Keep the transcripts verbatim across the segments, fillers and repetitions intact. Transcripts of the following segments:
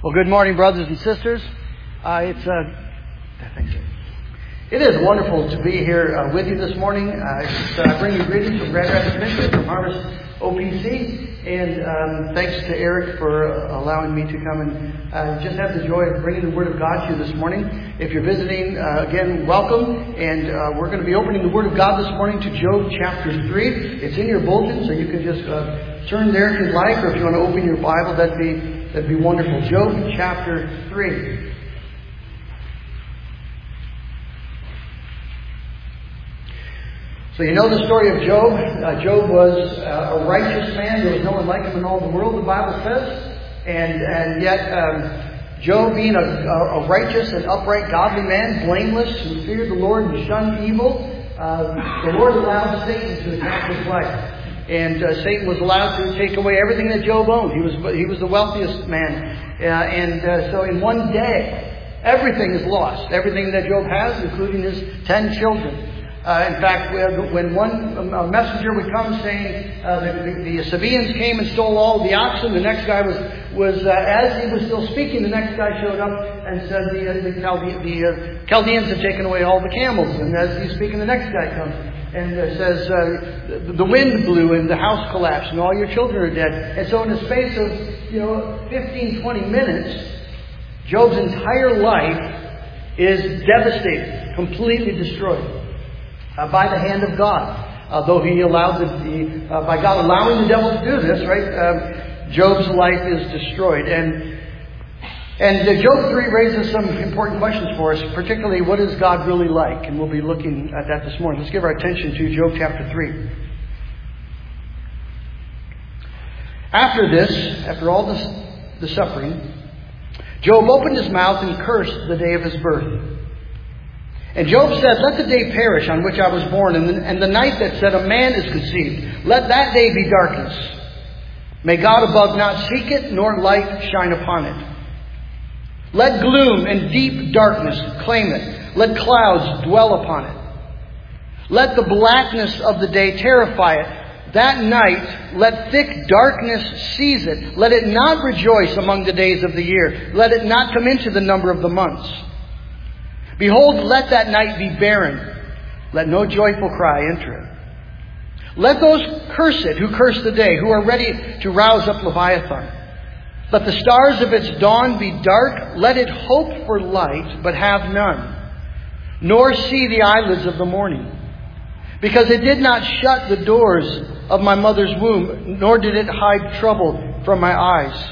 Well, good morning, brothers and sisters. Uh, it's uh, thanks. It is wonderful to be here uh, with you this morning. Uh, just, uh, I bring you greetings from Grand Rapids, Michigan, from Harvest O P C, and um, thanks to Eric for uh, allowing me to come and uh, just have the joy of bringing the Word of God to you this morning. If you're visiting, uh, again, welcome, and uh, we're going to be opening the Word of God this morning to Job chapter three. It's in your bulletin, so you can just uh, turn there if you'd like, or if you want to open your Bible, that'd be that'd be wonderful. Job chapter three. So you know the story of Job. Uh, Job was uh, a righteous man. There was no one like him in all the world, the Bible says. And and yet, um, Job being a, a righteous and upright, godly man, blameless, who feared the Lord and shunned evil, uh, the Lord allowed Satan to attack his life. And uh, Satan was allowed to take away everything that Job owned. He was he was the wealthiest man. Uh, and uh, so in one day, everything is lost. Everything that Job has, including his ten children. Uh, in fact, when one a messenger would come saying uh, the, the, the Sabaeans came and stole all the oxen, the next guy was was uh, as he was still speaking, the next guy showed up and said the uh, the, Chalde- the uh, Chaldeans had taken away all the camels. And as he's speaking, the next guy comes and uh, says uh, the wind blew and the house collapsed and all your children are dead. And so, in the space of you know fifteen, twenty minutes, Job's entire life is devastated, completely destroyed. Uh, by the hand of God, uh, though He allowed the, the uh, by God allowing the devil to do this, right? Um, Job's life is destroyed, and and uh, Job three raises some important questions for us, particularly what is God really like, and we'll be looking at that this morning. Let's give our attention to Job chapter three. After this, after all this, the suffering, Job opened his mouth and cursed the day of his birth. And Job said, "Let the day perish on which I was born, and the, and the night that said a man is conceived. Let that day be darkness. May God above not seek it, nor light shine upon it. Let gloom and deep darkness claim it. Let clouds dwell upon it. Let the blackness of the day terrify it. That night let thick darkness seize it. Let it not rejoice among the days of the year. Let it not come into the number of the months. Behold, let that night be barren. Let no joyful cry enter it. Let those curse it who curse the day, who are ready to rouse up Leviathan. Let the stars of its dawn be dark. Let it hope for light, but have none, nor see the eyelids of the morning. Because it did not shut the doors of my mother's womb, nor did it hide trouble from my eyes.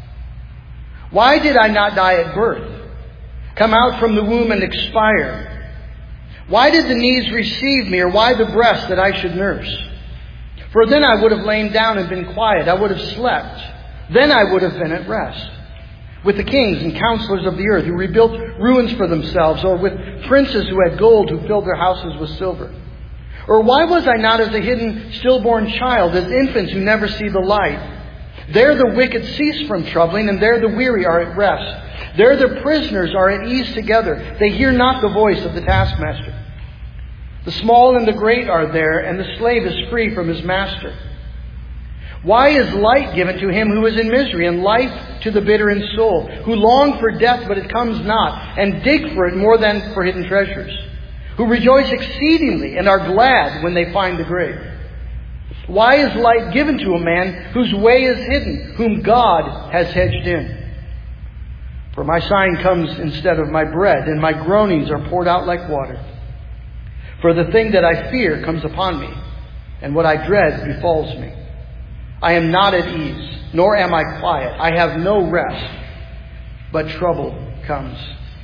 Why did I not die at birth? Come out from the womb and expire. Why did the knees receive me, or why the breast that I should nurse? For then I would have lain down and been quiet. I would have slept. Then I would have been at rest. With the kings and counselors of the earth who rebuilt ruins for themselves, or with princes who had gold, who filled their houses with silver. Or why was I not as a hidden stillborn child, as infants who never see the light? There the wicked cease from troubling, and there the weary are at rest. There the prisoners are at ease together. They hear not the voice of the taskmaster. The small and the great are there, and the slave is free from his master. Why is light given to him who is in misery, and life to the bitter in soul, who long for death, but it comes not, and dig for it more than for hidden treasures, who rejoice exceedingly and are glad when they find the grave? Why is light given to a man whose way is hidden, whom God has hedged in? For my sighing comes instead of my bread, and my groanings are poured out like water. For the thing that I fear comes upon me, and what I dread befalls me. I am not at ease, nor am I quiet. I have no rest, but trouble comes."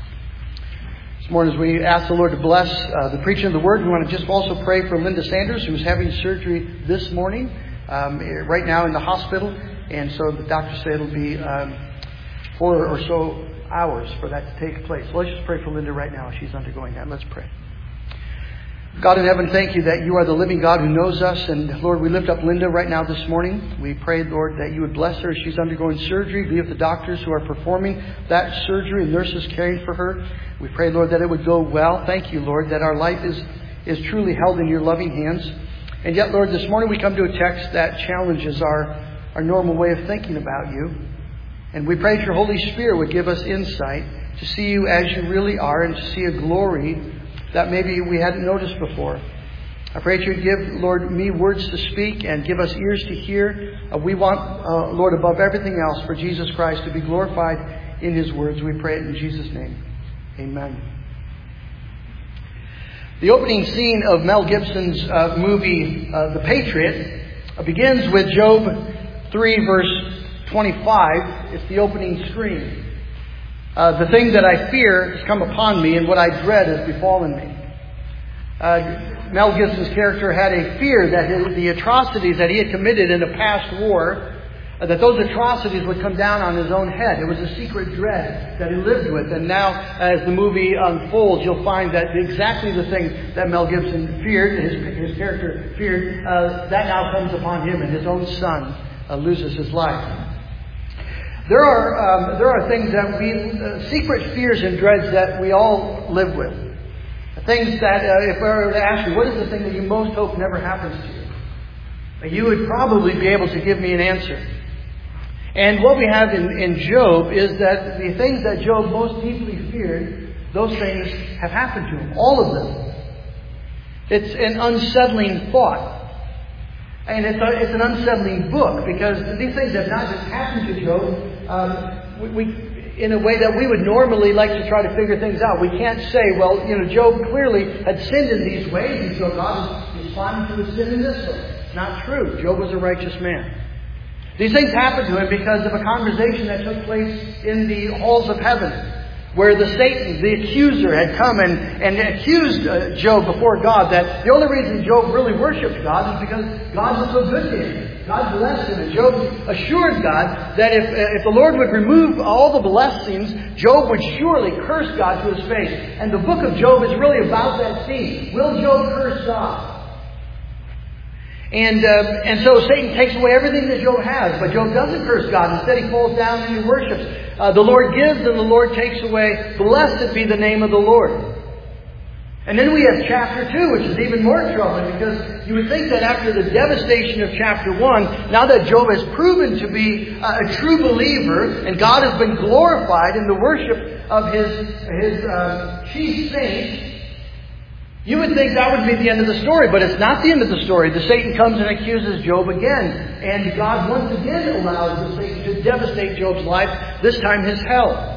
This morning, as we ask the Lord to bless uh, the preaching of the Word, we want to just also pray for Linda Sanders, who's having surgery this morning, um, right now in the hospital. And so the doctor said it'll be um, four or so hours for that to take place. So let's just pray for Linda right now as she's undergoing that. Let's pray. God in heaven, thank you that you are the living God who knows us. And Lord, we lift up Linda right now this morning. We pray, Lord, that you would bless her as she's undergoing surgery. Be with the doctors who are performing that surgery and nurses caring for her. We pray, Lord, that it would go well. Thank you, Lord, that our life is, is truly held in your loving hands. And yet, Lord, this morning we come to a text that challenges our, our normal way of thinking about you. And we pray that your Holy Spirit would give us insight to see you as you really are and to see a glory that maybe we hadn't noticed before. I pray that you'd give, Lord, me words to speak and give us ears to hear. Uh, we want, uh, Lord, above everything else, for Jesus Christ to be glorified in His words. We pray it in Jesus' name. Amen. The opening scene of Mel Gibson's uh, movie, uh, The Patriot, uh, begins with Job three, verse twenty-five. It's the opening screen. Uh, the thing that I fear has come upon me, and what I dread has befallen me. Uh, Mel Gibson's character had a fear that his, the atrocities that he had committed in a past war, uh, that those atrocities would come down on his own head. It was a secret dread that he lived with. And now, as the movie unfolds, you'll find that exactly the thing that Mel Gibson feared, his, his character feared, uh, that now comes upon him, and his own son uh, loses his life. There are um, there are things that we, uh, secret fears and dreads that we all live with. Things that, uh, if I were to ask you, what is the thing that you most hope never happens to you? You would probably be able to give me an answer. And what we have in, in Job is that the things that Job most deeply feared, those things have happened to him. All of them. It's an unsettling thought. And it's, a, it's an unsettling book, because these things have not just happened to Job. Um, we, we, in a way that we would normally like to try to figure things out. We can't say, well, you know, Job clearly had sinned in these ways, and so God is responding to his sin in this way. It's not true. Job was a righteous man. These things happened to him because of a conversation that took place in the halls of heaven, where the Satan, the accuser, had come and, and accused uh, Job before God that the only reason Job really worshipped God is because God was so good to him. God blessed him. And Job assured God that if, uh, if the Lord would remove all the blessings, Job would surely curse God to his face. And the book of Job is really about that scene. Will Job curse God? And uh, and so Satan takes away everything that Job has. But Job doesn't curse God. Instead, he falls down and he worships. Uh, the Lord gives and the Lord takes away. Blessed be the name of the Lord. And then we have chapter two, which is even more troubling, because you would think that after the devastation of chapter one, now that Job has proven to be a true believer and God has been glorified in the worship of his, his uh, chief saint, you would think that would be the end of the story. But it's not the end of the story. The Satan comes and accuses Job again. And God once again allows the Satan to devastate Job's life, this time his health.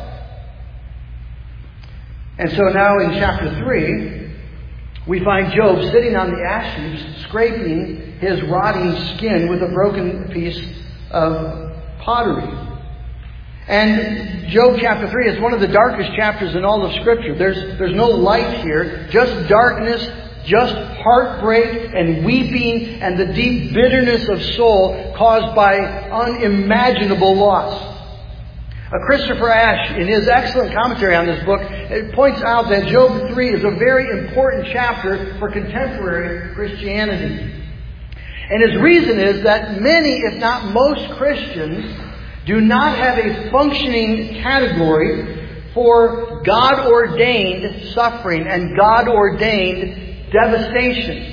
And so now in chapter three, we find Job sitting on the ash heaps, scraping his rotting skin with a broken piece of pottery. And Job chapter three is one of the darkest chapters in all of Scripture. There's, there's no light here, just darkness, just heartbreak and weeping and the deep bitterness of soul caused by unimaginable loss. Uh, Christopher Ash, in his excellent commentary on this book, it points out that Job three is a very important chapter for contemporary Christianity. And his reason is that many, if not most Christians, do not have a functioning category for God-ordained suffering and God-ordained devastation.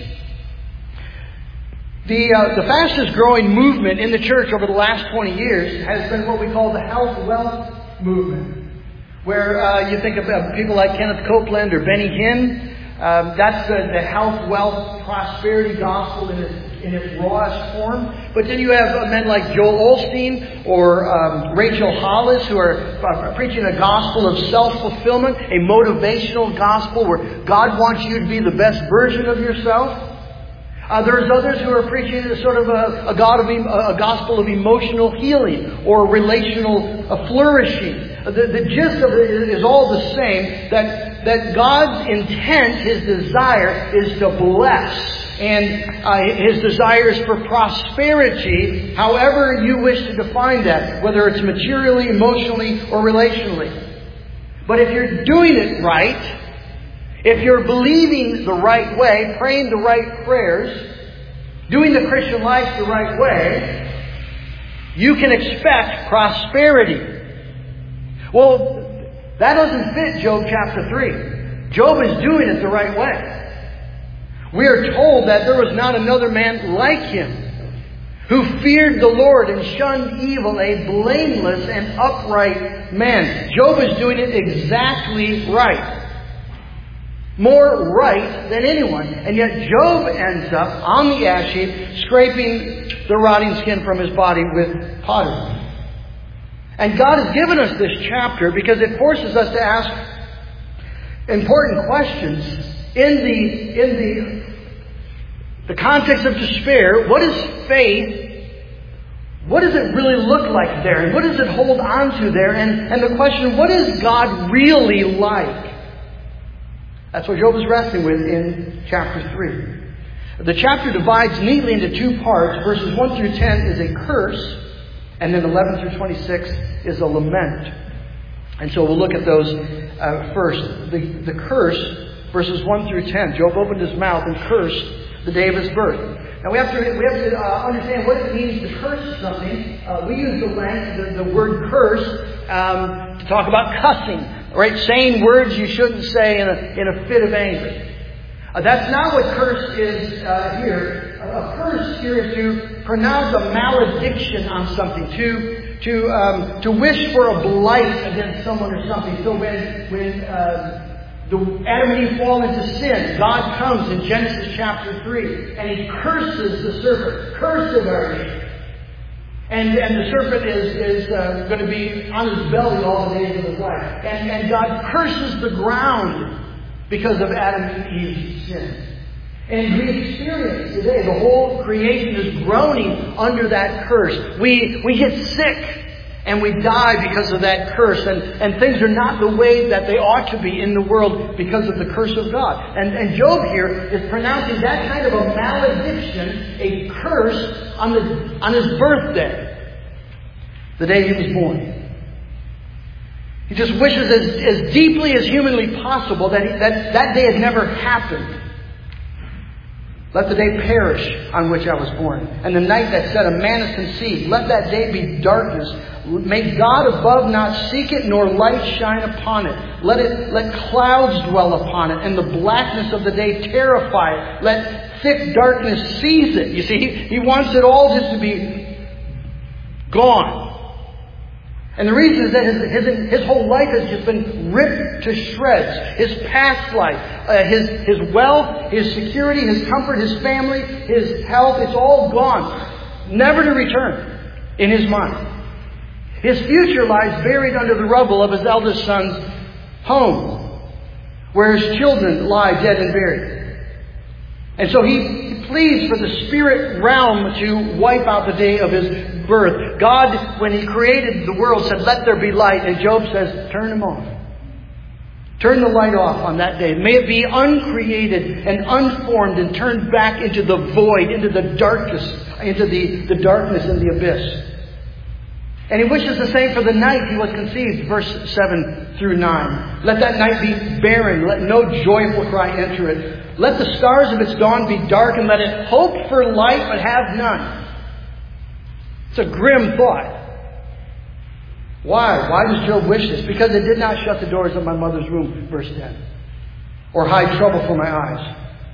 The, uh, the fastest growing movement in the church over the last twenty years has been what we call the health wealth movement, where uh, you think of uh, people like Kenneth Copeland or Benny Hinn. Um, that's the, the health, wealth, prosperity gospel in its, in its rawest form. But then you have uh, men like Joel Osteen or um, Rachel Hollis, who are uh, preaching a gospel of self-fulfillment, a motivational gospel where God wants you to be the best version of yourself. Uh, there's others who are preaching a sort of a, a, God of, a gospel of emotional healing or relational uh, flourishing. The, the gist of it is all the same, that, that God's intent, His desire, is to bless. And uh, His desire is for prosperity, however you wish to define that, whether it's materially, emotionally, or relationally. But if you're doing it right, if you're believing the right way, praying the right prayers, doing the Christian life the right way, you can expect prosperity. Well, that doesn't fit Job chapter three. Job is doing it the right way. We are told that there was not another man like him, who feared the Lord and shunned evil, a blameless and upright man. Job is doing it exactly right. More right than anyone. And yet Job ends up on the ash heap, scraping the rotting skin from his body with pottery. And God has given us this chapter because it forces us to ask important questions in the in the the context of despair. What is faith? What does it really look like there? And what does it hold on to there? And, and the question, what is God really like? That's what Job is wrestling with in chapter three. The chapter divides neatly into two parts. Verses one through ten is a curse, and then eleven through twenty-six is a lament. And so we'll look at those uh, first. The, the curse, verses one through ten. Job opened his mouth and cursed the day of his birth. Now we have to we have to uh, understand what it means to curse something. Uh, we use the, language, the, the word curse um, to talk about cussing, right? Saying words you shouldn't say in a in a fit of anger. Uh, that's not what curse is uh, here. A curse here is to pronounce a malediction on something, to to um, to wish for a blight against someone or something. So when when uh, the Adam and Eve fall into sin, God comes in Genesis chapter three and He curses the serpent. Cursed are you. And, and the serpent is, is uh, going to be on his belly all the days of his life. And, and God curses the ground because of Adam and Eve's sin. And we experience today, the whole creation is groaning under that curse. We, we get sick. And we die because of that curse. And, and things are not the way that they ought to be in the world because of the curse of God. And, and Job here is pronouncing that kind of a malediction, a curse, on, the, on his birthday. The day he was born. He just wishes as, as deeply as humanly possible that, he, that that day had never happened. Let the day perish on which I was born. And the night that said a man is conceived. Let that day be darkness. May God above not seek it, nor light shine upon it. Let it let clouds dwell upon it, and the blackness of the day terrify it. Let thick darkness seize it. You see, he, he wants it all just to be gone. And the reason is that his, his, his whole life has just been ripped to shreds. His past life, uh, his, his wealth, his security, his comfort, his family, his health, it's all gone. Never to return in his mind. His future lies buried under the rubble of his eldest son's home, where his children lie dead and buried. And so he pleads for the spirit realm to wipe out the day of his birth. God, when He created the world, said, "Let there be light." And Job says, turn them off. Turn the light off on that day. May it be uncreated and unformed and turned back into the void, into the darkness, into the, the darkness and the abyss. And he wishes the same for the night he was conceived, verse seven through nine. Let that night be barren. Let no joyful cry enter it. Let the stars of its dawn be dark, and let it hope for light but have none. It's a grim thought. Why? Why does Job wish this? Because it did not shut the doors of my mother's womb, verse ten. Or hide trouble from my eyes.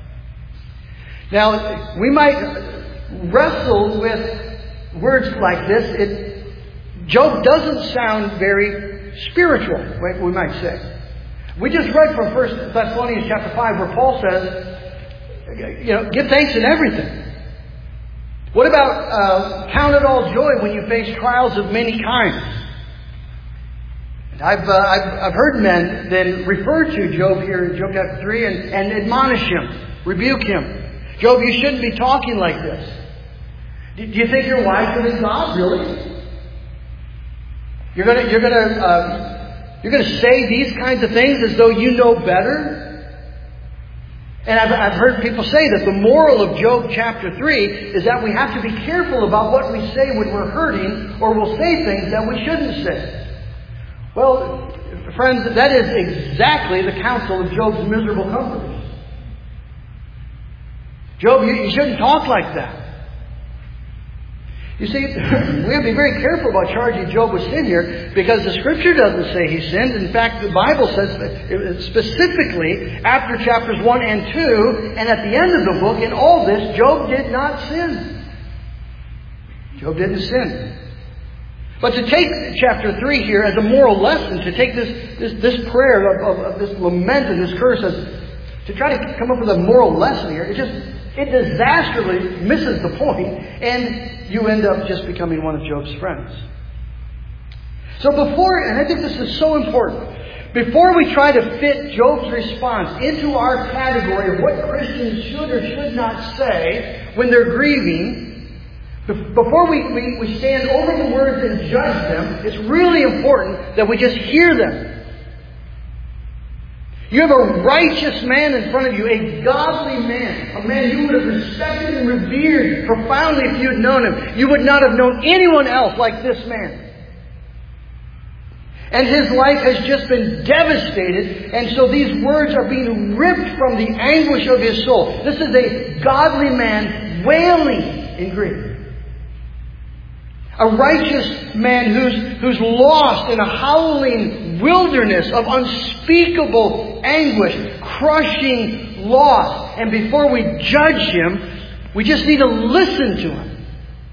Now, we might wrestle with words like this. It, Job doesn't sound very spiritual, we might say. We just read from First Thessalonians chapter five where Paul says, you know, give thanks in everything. What about uh, count it all joy when you face trials of many kinds? I've, uh, I've, I've heard men then refer to Job here in Job chapter three and, and admonish him, rebuke him. Job, you shouldn't be talking like this. Do, do you think you're wiser than God, really? You're gonna, you're gonna, uh, you're gonna say these kinds of things as though you know better? And I've, I've heard people say that the moral of Job chapter three is that we have to be careful about what we say when we're hurting, or we'll say things that we shouldn't say. Well, friends, that is exactly the counsel of Job's miserable comforters. Job, you, you shouldn't talk like that. You see, we have to be very careful about charging Job with sin here, because the Scripture doesn't say he sinned. In fact, the Bible says specifically after chapters one and two, and at the end of the book, in all this, Job did not sin. Job didn't sin. But to take chapter three here as a moral lesson, to take this this, this prayer of, of, of this lament and this curse as to try to come up with a moral lesson here, it just it disastrously misses the point, and you end up just becoming one of Job's friends. So before, and I think this is so important, before we try to fit Job's response into our category of what Christians should or should not say when they're grieving, before we, we, we stand over the words and judge them, it's really important that we just hear them. You have a righteous man in front of you, a godly man, a man you would have respected and revered profoundly if you had known him. You would not have known anyone else like this man. And his life has just been devastated, and so these words are being ripped from the anguish of his soul. This is a godly man wailing in grief. A righteous man who's, who's lost in a howling wilderness of unspeakable anguish, crushing loss. And before we judge him, we just need to listen to him.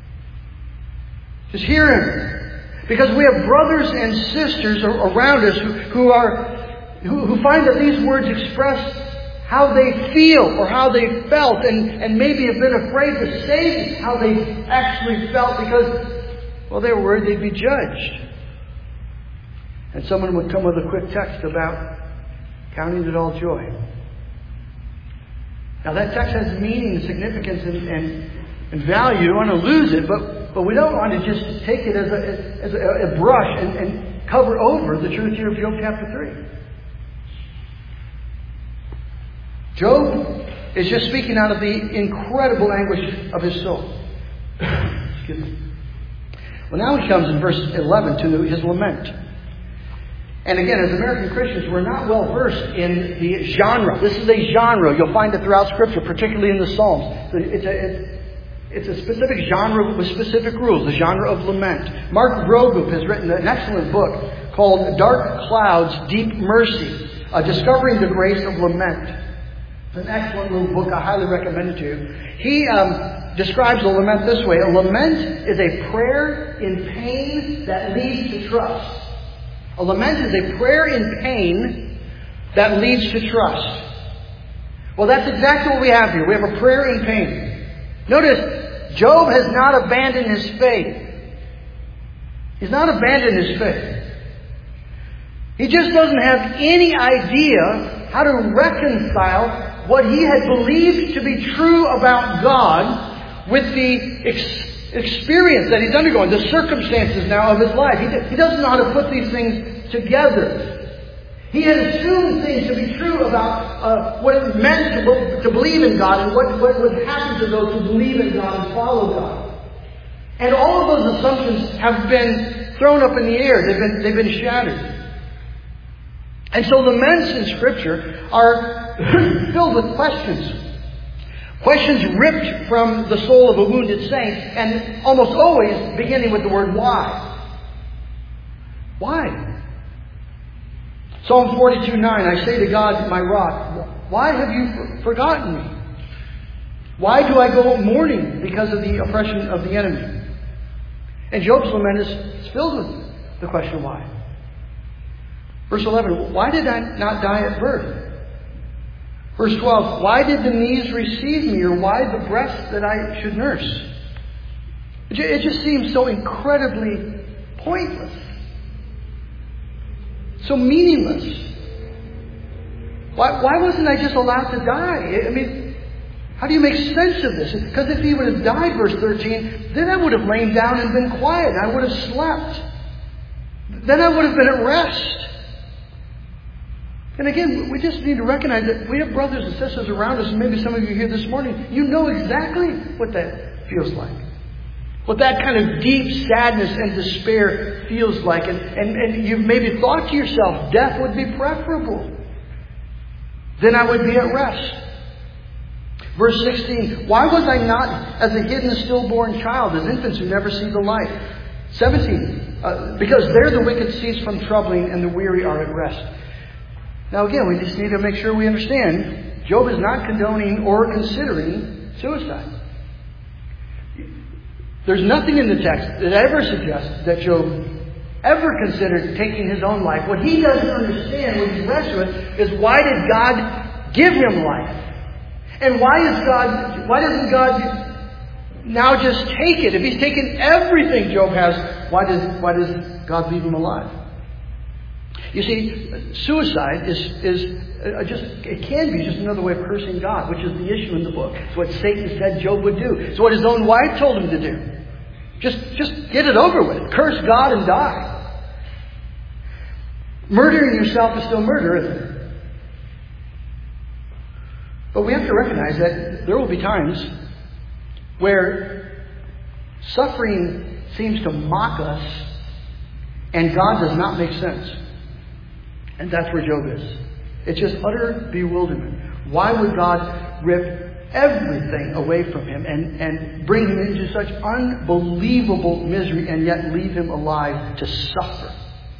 Just hear him. Because we have brothers and sisters around us who, who are who, who find that these words express how they feel or how they felt, and, and maybe have been afraid to say how they actually felt because, well, they were worried they'd be judged. And someone would come with a quick text about counting it all joy. Now that text has meaning, significance, and, and, and value. You don't want to lose it, but, but we don't want to just take it as a, as a, a brush and, and cover over the truth here of Job chapter three. Job is just speaking out of the incredible anguish of his soul. Excuse me. Well, now he comes in verse eleven to his lament. And again, as American Christians, we're not well versed in the genre. This is a genre. You'll find it throughout Scripture, particularly in the Psalms. It's a, it's a specific genre with specific rules, the genre of lament. Mark Vroegop has written an excellent book called Dark Clouds, Deep Mercy, uh, Discovering the Grace of Lament. It's an excellent little book. I highly recommend it to you. He um, describes a lament this way. A lament is a prayer in pain that leads to trust. A lament is a prayer in pain that leads to trust. Well, that's exactly what we have here. We have a prayer in pain. Notice, Job has not abandoned his faith. He's not abandoned his faith. He just doesn't have any idea how to reconcile what he had believed to be true about God with the ex- experience that he's undergoing, the circumstances now of his life. He, he doesn't know how to put these things together. He had assumed things to be true about uh, what it meant to, to believe in God and what, what would happen to those who believe in God and follow God. And all of those assumptions have been thrown up in the air. They've been, they've been shattered. And so laments in Scripture are filled with questions. Questions ripped from the soul of a wounded saint, and almost always beginning with the word why. Why? Psalm forty-two nine, I say to God, my rock, why have you forgotten me? Why do I go mourning because of the oppression of the enemy? And Job's lament is filled with the question why. Verse eleven, why did I not die at birth? Verse twelve, why did the knees receive me, or why the breast that I should nurse? It just seems so incredibly pointless. So meaningless. Why, why wasn't I just allowed to die? I mean, how do you make sense of this? Because if he would have died, verse thirteen, then I would have lain down and been quiet. I would have slept. Then I would have been at rest. And again, we just need to recognize that we have brothers and sisters around us, and maybe some of you here this morning, you know exactly what that feels like. What that kind of deep sadness and despair feels like. And, and, and you've maybe thought to yourself, death would be preferable. Then I would be at rest. Verse sixteen, why was I not as a hidden stillborn child, as infants who never see the light? seventeen, uh, because there the wicked cease from troubling and the weary are at rest. Now again, we just need to make sure we understand, Job is not condoning or considering suicide. There's nothing in the text that ever suggests that Job ever considered taking his own life. What he doesn't understand, what he's wrestling with, is why did God give him life? And why is God, why doesn't God now just take it? If He's taken everything Job has, why does, why does God leave him alive? You see, suicide is, is uh, just, it can be just another way of cursing God, which is the issue in the book. It's what Satan said Job would do. It's what his own wife told him to do. Just, just get it over with. Curse God and die. Murdering yourself is still murder, isn't it? But we have to recognize that there will be times where suffering seems to mock us and God does not make sense. And that's where Job is. It's just utter bewilderment. Why would God rip everything away from him and, and bring him into such unbelievable misery and yet leave him alive to suffer?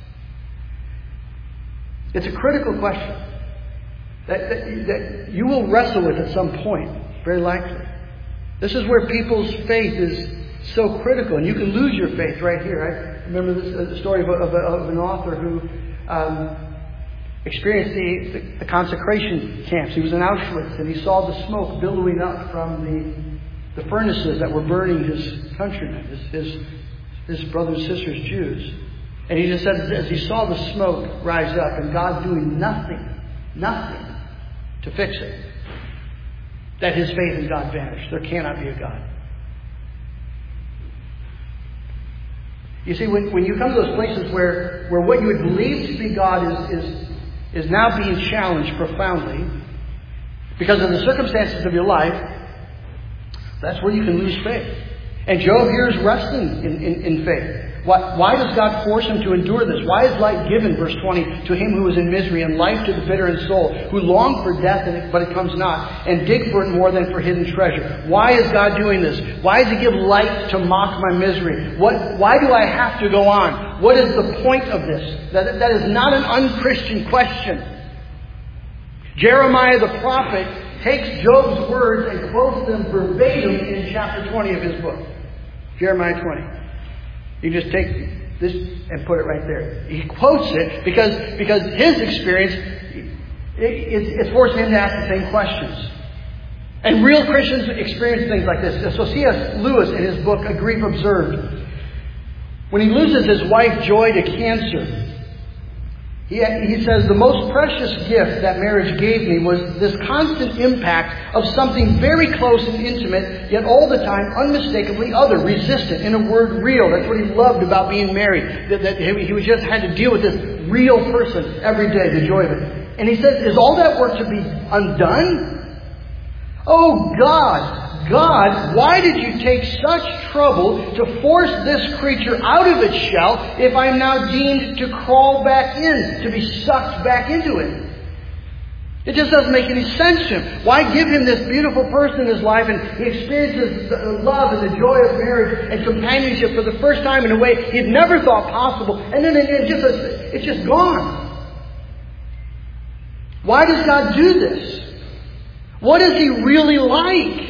It's a critical question that, that, that you will wrestle with at some point, very likely. This is where people's faith is so critical, and you can lose your faith right here. I remember this, uh, the story of, a, of, a, of an author who um, experienced the, the, the consecration camps. He was in Auschwitz, and he saw the smoke billowing up from the, the furnaces that were burning his countrymen, his, his, his brothers and sisters, Jews. And he just said, as he saw the smoke rise up and God doing nothing, nothing to fix it, that his faith in God vanished. There cannot be a God. You see, when, when you come to those places where, where what you would believe to be God is, is, is now being challenged profoundly because of the circumstances of your life, that's where you can lose faith. And Job here is wrestling in, in, in faith. Why, why does God force him to endure this? Why is life given, verse twenty, to him who is in misery, and life to the bitter in soul, who long for death, and it, but it comes not, and dig for it more than for hidden treasure? Why is God doing this? Why does He give light to mock my misery? What? Why do I have to go on? What is the point of this? That, that is not an unchristian question. Jeremiah the prophet takes Job's words and quotes them verbatim in chapter twenty of his book. Jeremiah twenty. You just take this and put it right there. He quotes it because, because his experience is forcing him to ask the same questions. And real Christians experience things like this. So C S Lewis in his book, A Grief Observed, when he loses his wife Joy to cancer, He, he says, the most precious gift that marriage gave me was this constant impact of something very close and intimate, yet all the time unmistakably other, resistant, in a word, real. That's what he loved about being married. That, that he was just had to deal with this real person every day, the joy of it. And he says, is all that work to be undone? Oh God! God, why did you take such trouble to force this creature out of its shell if I am now deemed to crawl back in, to be sucked back into it? It just doesn't make any sense to him. Why give him this beautiful person in his life and he experiences the love and the joy of marriage and companionship for the first time in a way he'd never thought possible, and then it just, it's just gone. Why does God do this? What is He really like?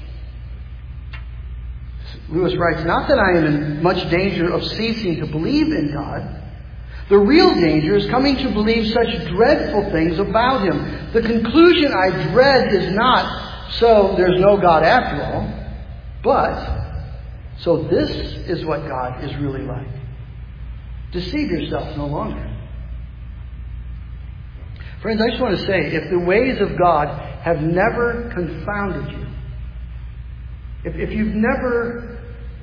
Lewis writes, not that I am in much danger of ceasing to believe in God. The real danger is coming to believe such dreadful things about Him. The conclusion I dread is not, so there's no God after all, but, so this is what God is really like. Deceive yourself no longer. Friends, I just want to say, if the ways of God have never confounded you, If, if you've never,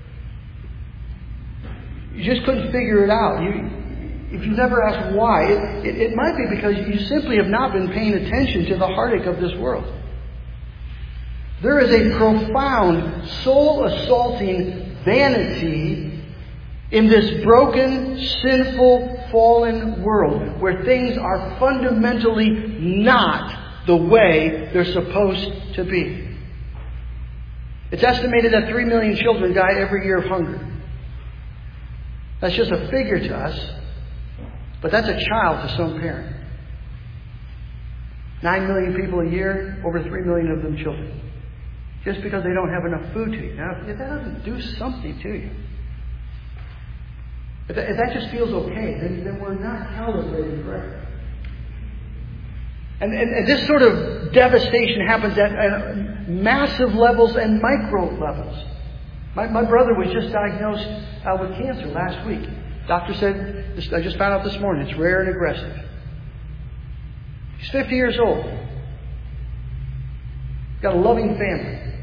you just couldn't figure it out, you, if you've never asked why, it, it, it might be because you simply have not been paying attention to the heartache of this world. There is a profound, soul-assaulting vanity in this broken, sinful, fallen world where things are fundamentally not the way they're supposed to be. It's estimated that three million children die every year of hunger. That's just a figure to us, but that's a child to some parent. Nine million people a year, over three million of them children. just because they don't have enough food to eat. Now, if that doesn't do something to you, if that, if that just feels okay, then, then we're not calibrated correctly. And, and, and this sort of devastation happens at, at massive levels and micro levels. My, my brother was just diagnosed uh, with cancer last week. Doctor said, this, I just found out this morning, it's rare and aggressive. He's fifty years old. Got a loving family.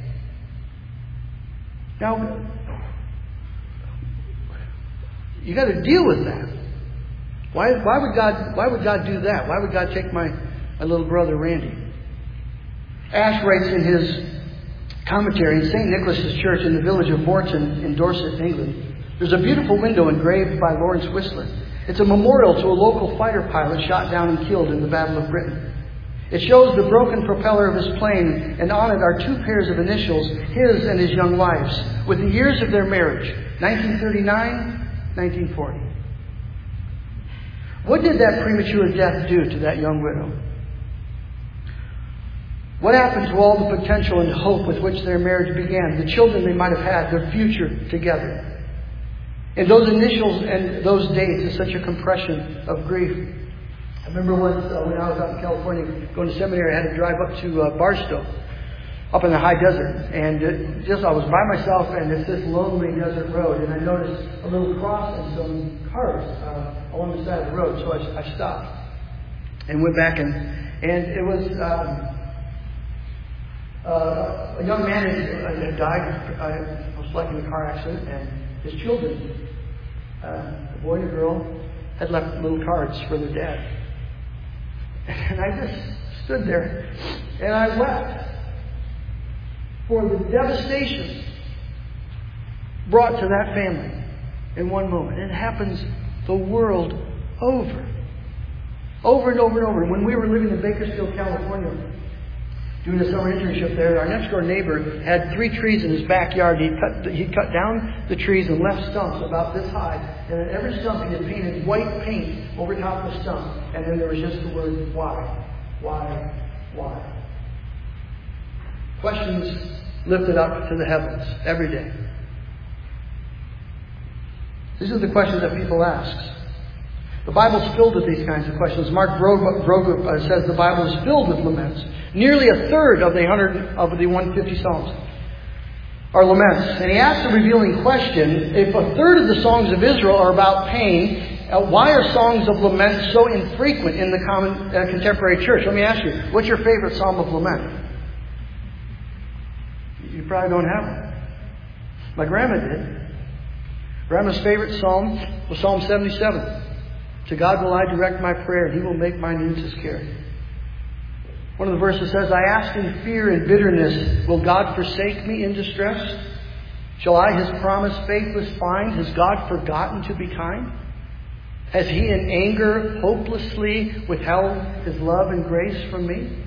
Now, you got to deal with that. Why, why would God? Why would God do that? Why would God take my, my little brother Randy? Ash writes in his commentary in Saint Nicholas's Church in the village of Morton in Dorset, England. There's a beautiful window engraved by Lawrence Whistler. It's a memorial to a local fighter pilot shot down and killed in the Battle of Britain. It shows the broken propeller of his plane, and on it are two pairs of initials, his and his young wife's, with the years of their marriage, nineteen thirty-nine, nineteen forty. What did that premature death do to that young widow? What happened to all the potential and hope with which their marriage began, the children they might have had, their future together? And those initials and those dates is such a compression of grief. I remember once uh, when I was out in California going to seminary, I had to drive up to uh, Barstow, up in the high desert. And it, just I was by myself, and it's this lonely desert road. And I noticed a little cross and some cars uh, along the side of the road. So I, I stopped and went back, and, and it was um, uh, a young man had, had died, uh, most likely in a car accident, and his children, uh, a boy and a girl, had left little cards for their dad. And I just stood there and I wept for the devastation brought to that family in one moment. It happens the world over. Over and over and over. When we were living in Bakersfield, California, doing a summer internship there, our next door neighbor had three trees in his backyard. He cut he cut down the trees and left stumps about this high. And at every stump he had painted white paint over top the stump. And then there was just the word, why? Why? Why? Questions lifted up to the heavens every day. These are the questions that people ask. The Bible's filled with these kinds of questions. Mark Vroegop says the Bible is filled with laments. Nearly a third of the one hundred of the one hundred fifty Psalms are laments. And he asks a revealing question: if a third of the songs of Israel are about pain, uh, why are songs of lament so infrequent in the common uh, contemporary church? Let me ask you, what's your favorite psalm of lament? You probably don't have one. My grandma did. Grandma's favorite psalm was Psalm seventy-seven. To God will I direct my prayer, and He will make my needs His care. One of the verses says, I ask in fear and bitterness, will God forsake me in distress? Shall I His promise faithless find? Has God forgotten to be kind? Has He in anger hopelessly withheld His love and grace from me?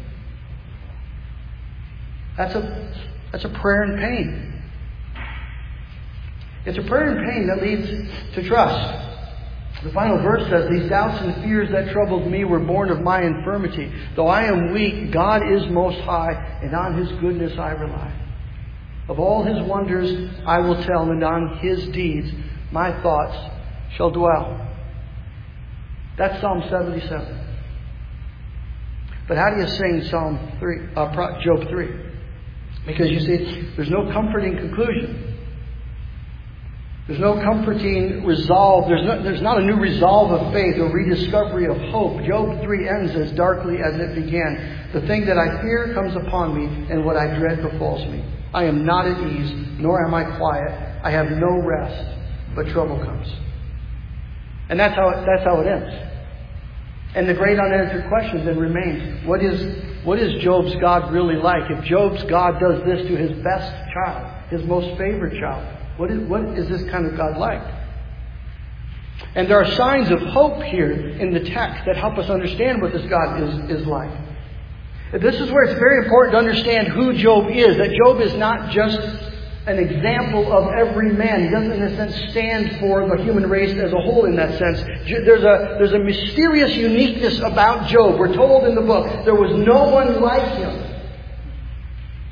That's a, that's a prayer in pain. It's a prayer in pain that leads to trust. The final verse says, these doubts and fears that troubled me were born of my infirmity. Though I am weak, God is most high, and on His goodness I rely. Of all His wonders I will tell, and on His deeds my thoughts shall dwell. That's Psalm seventy-seven. But how do you sing Psalm three, uh, Job three? Because you see, there's no comforting conclusion. There's no comforting resolve. There's, no, there's not a new resolve of faith or rediscovery of hope. Job three ends as darkly as it began. The thing that I fear comes upon me, and what I dread befalls me. I am not at ease, nor am I quiet. I have no rest, but trouble comes. And that's how it, that's how it ends. And the great unanswered question then remains, what is, what is Job's God really like? If Job's God does this to his best child, his most favored child, What is, what is this kind of God like? And there are signs of hope here in the text that help us understand what this God is, is like. This is where it's very important to understand who Job is. That Job is not just an example of every man. He doesn't, in a sense, stand for the human race as a whole in that sense. There's a, there's a mysterious uniqueness about Job. We're told in the book there was no one like him.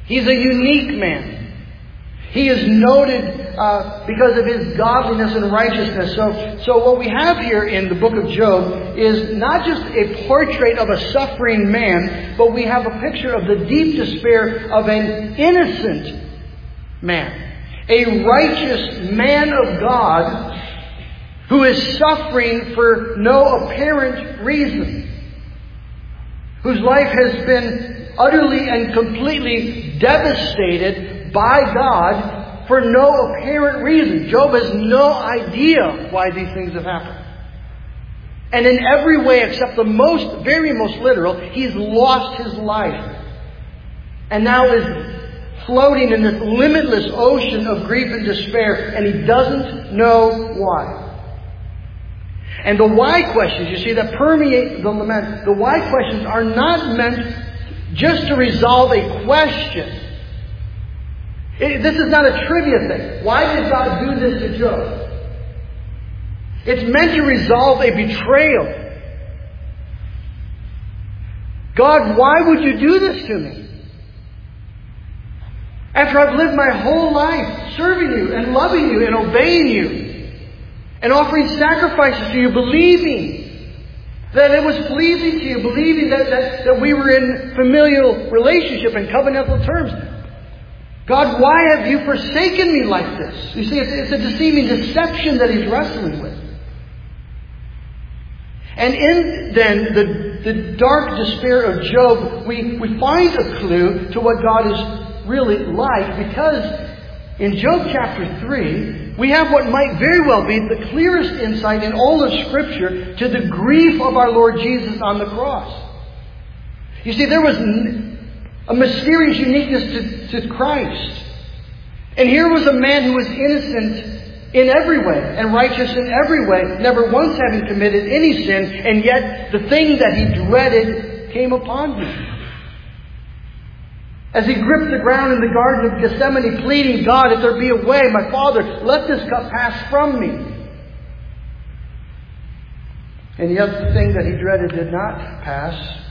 He's a unique man. He is noted uh, because of his godliness and righteousness. So, so what we have here in the book of Job is not just a portrait of a suffering man, but we have a picture of the deep despair of an innocent man. A righteous man of God who is suffering for no apparent reason. Whose life has been utterly and completely devastated by God for no apparent reason. Job has no idea why these things have happened. And in every way except the most, very most literal, he's lost his life. And now is floating in this limitless ocean of grief and despair, and he doesn't know why. And the why questions, you see, that permeate the lament, the why questions are not meant just to resolve a question. It, this is not a trivia thing. Why did God do this to Job? It's meant to resolve a betrayal. God, why would you do this to me? After I've lived my whole life serving you and loving you and obeying you and offering sacrifices to you, believing that it was pleasing to you, believing that, that, that we were in familial relationship and covenantal terms. God, why have you forsaken me like this? You see, it's, it's a deceiving deception that he's wrestling with. And in then the, the dark despair of Job, we, we find a clue to what God is really like, because in Job chapter three, we have what might very well be the clearest insight in all of Scripture to the grief of our Lord Jesus on the cross. You see, there was a mysterious uniqueness to, to Christ. And here was a man who was innocent in every way and righteous in every way, never once having committed any sin, and yet the thing that he dreaded came upon him. As he gripped the ground in the Garden of Gethsemane, pleading, God, if there be a way, my Father, let this cup pass from me. And yet the thing that he dreaded did not pass.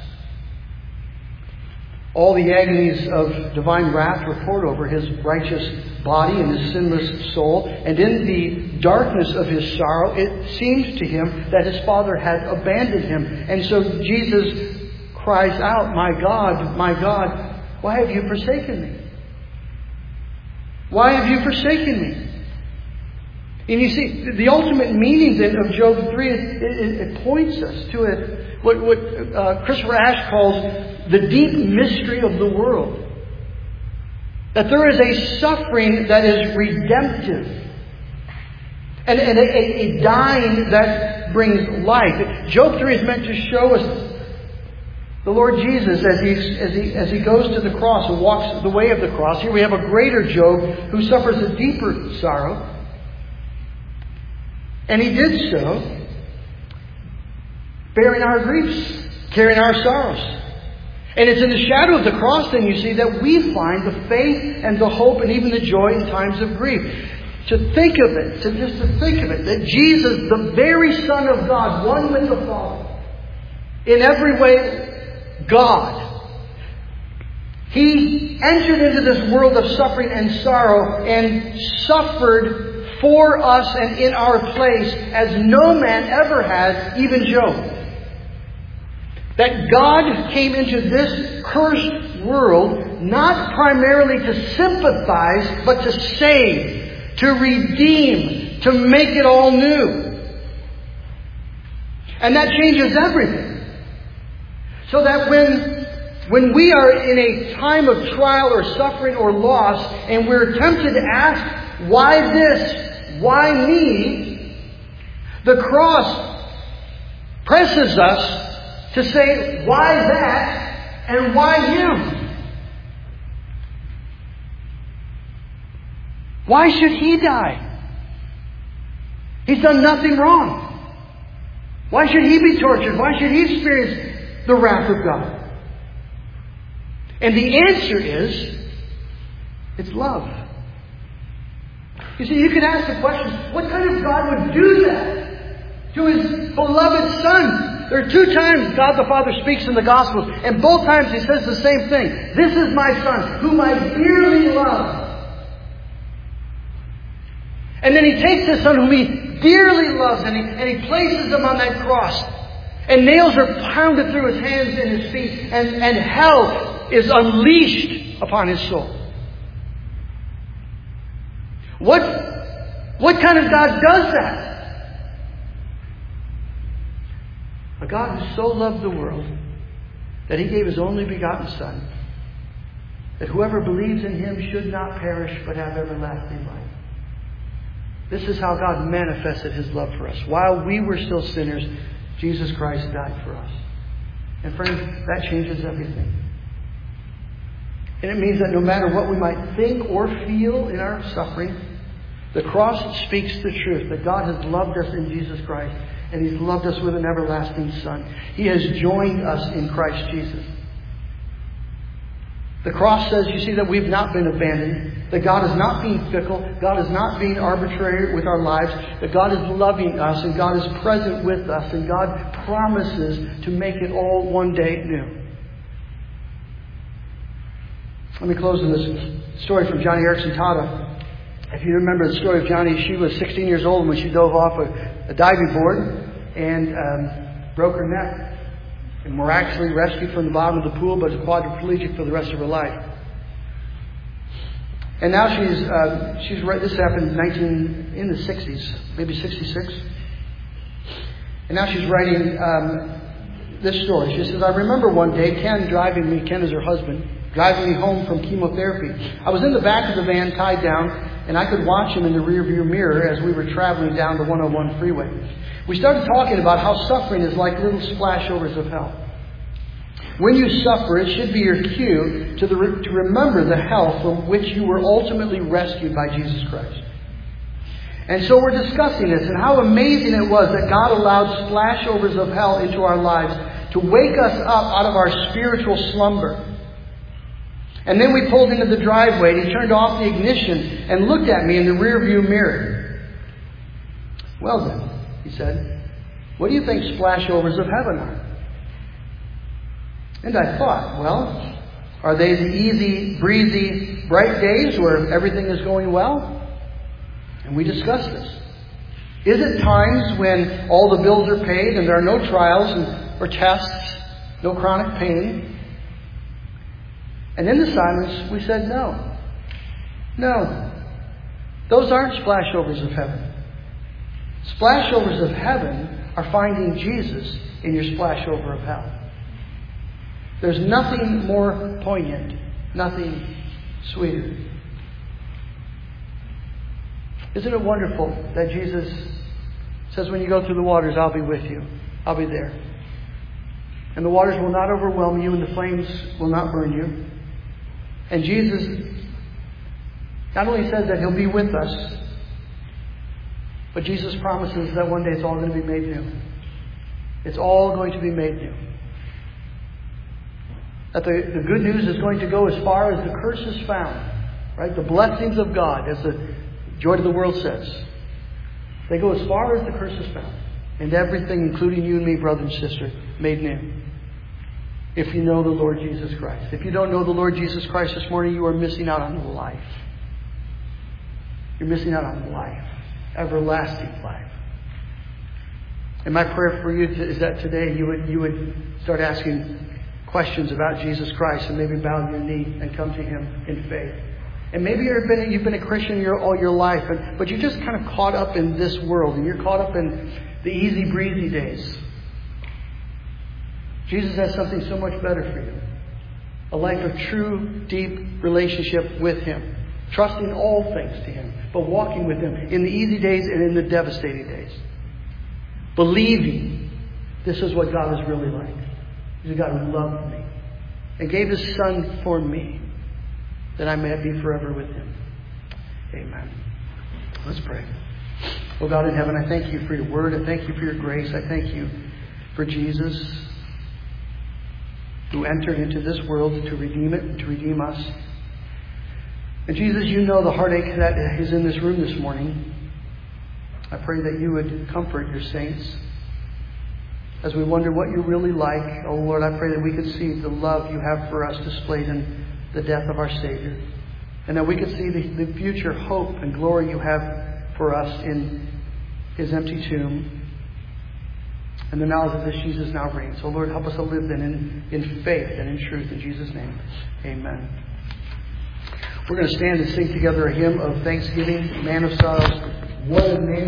All the agonies of divine wrath were poured over his righteous body and his sinless soul. And in the darkness of his sorrow, it seemed to him that his Father had abandoned him. And so Jesus cries out, my God, my God, why have you forsaken me? Why have you forsaken me? And you see, the ultimate meaning then of Job three, it, it, it points us to it, what, what uh, Christopher Ash calls the deep mystery of the world. That there is a suffering that is redemptive. And, and a, a, a dying that brings life. Job three is meant to show us the Lord Jesus as he, as he, as he goes to the cross and walks the way of the cross. Here we have a greater Job who suffers a deeper sorrow. And he did so bearing our griefs, carrying our sorrows. And it's in the shadow of the cross then, you see, that we find the faith and the hope and even the joy in times of grief. To think of it, to just to think of it, that Jesus, the very Son of God, one with the Father, in every way God, He entered into this world of suffering and sorrow and suffered for us and in our place as no man ever has, even Job. That God came into this cursed world not primarily to sympathize, but to save, to redeem, to make it all new. And that changes everything. So that when, when we are in a time of trial or suffering or loss, and we're tempted to ask, why this? Why me? The cross presses us to say, why that? And why him? Why should he die? He's done nothing wrong. Why should he be tortured? Why should he experience the wrath of God? And the answer is, it's love. You see, you could ask the question, what kind of God would do that to His beloved Son? There are two times God the Father speaks in the Gospels, and both times He says the same thing. This is my Son, whom I dearly love. And then He takes His Son, whom He dearly loves, and He, and he places Him on that cross. And nails are pounded through His hands and His feet, and, and hell is unleashed upon His soul. What, what kind of God does that? A God who so loved the world that He gave His only begotten Son, that whoever believes in Him should not perish but have everlasting life. This is how God manifested His love for us. While we were still sinners, Jesus Christ died for us. And friends, that changes everything. And it means that no matter what we might think or feel in our suffering, the cross speaks the truth that God has loved us in Jesus Christ, and He's loved us with an everlasting Son. He has joined us in Christ Jesus. The cross says, you see, that we've not been abandoned, that God is not being fickle, God is not being arbitrary with our lives, that God is loving us, and God is present with us, and God promises to make it all one day new. Let me close with this story from Johnny Erickson Tada. If you remember the story of Johnny, she was sixteen years old when she dove off a, a diving board and um, broke her neck. And miraculously rescued from the bottom of the pool, but is quadriplegic for the rest of her life. And now she's uh, she's right. This happened in nineteen in the sixties, maybe sixty-six. And now she's writing um, this story. She says, "I remember one day Ken driving me. Ken is her husband, driving me home from chemotherapy. I was in the back of the van, tied down, and I could watch him in the rearview mirror as we were traveling down the one oh one freeway. We started talking about how suffering is like little splashovers of hell. When you suffer, it should be your cue to, the, to remember the hell from which you were ultimately rescued by Jesus Christ. And so we're discussing this and how amazing it was that God allowed splashovers of hell into our lives to wake us up out of our spiritual slumber. And then we pulled into the driveway and He turned off the ignition and looked at me in the rearview mirror. Well then, He said, what do you think splashovers of heaven are? And I thought, well, are they the easy, breezy, bright days where everything is going well? And we discussed this. Is it times when all the bills are paid and there are no trials and, or tests, no chronic pain? And in the silence, we said no. No. Those aren't splashovers of heaven. Splashovers of heaven are finding Jesus in your splashover of hell. There's nothing more poignant, nothing sweeter. Isn't it wonderful that Jesus says, when you go through the waters, I'll be with you. I'll be there. And the waters will not overwhelm you and the flames will not burn you. And Jesus not only says that He'll be with us, but Jesus promises that one day it's all going to be made new. It's all going to be made new. That the, the good news is going to go as far as the curse is found. Right? The blessings of God, as the Joy to the World says. They go as far as the curse is found. And everything, including you and me, brother and sister, made new. If you know the Lord Jesus Christ. If you don't know the Lord Jesus Christ this morning, you are missing out on life. You're missing out on life. Everlasting life. And my prayer for you is that today you would you would start asking questions about Jesus Christ and maybe bow your knee and come to Him in faith. And maybe you've been, you've been a Christian your, all your life, but, but you're just kind of caught up in this world and you're caught up in the easy breezy days. Jesus has something so much better for you. A life of true, deep relationship with Him. Trusting all things to Him, but walking with Him in the easy days and in the devastating days. Believing this is what God is really like. He's a God who loved me and gave His Son for me, that I may be forever with Him. Amen. Let's pray. Oh God in heaven, I thank You for Your word. I thank You for Your grace. I thank You for Jesus, who entered into this world to redeem it and to redeem us. And Jesus, You know the heartache that is in this room this morning. I pray that You would comfort Your saints. as we wonder what you're really like. Oh Lord, I pray that we could see the love you have for us displayed in the death of our Savior. And that we could see the, the future hope and glory you have for us in His empty tomb. And the knowledge of this Jesus now reigns. So Lord, help us to live then in, in faith and in truth. In Jesus' name, amen. We're going to stand and sing together a hymn of thanksgiving, Man of Sorrows. What a name.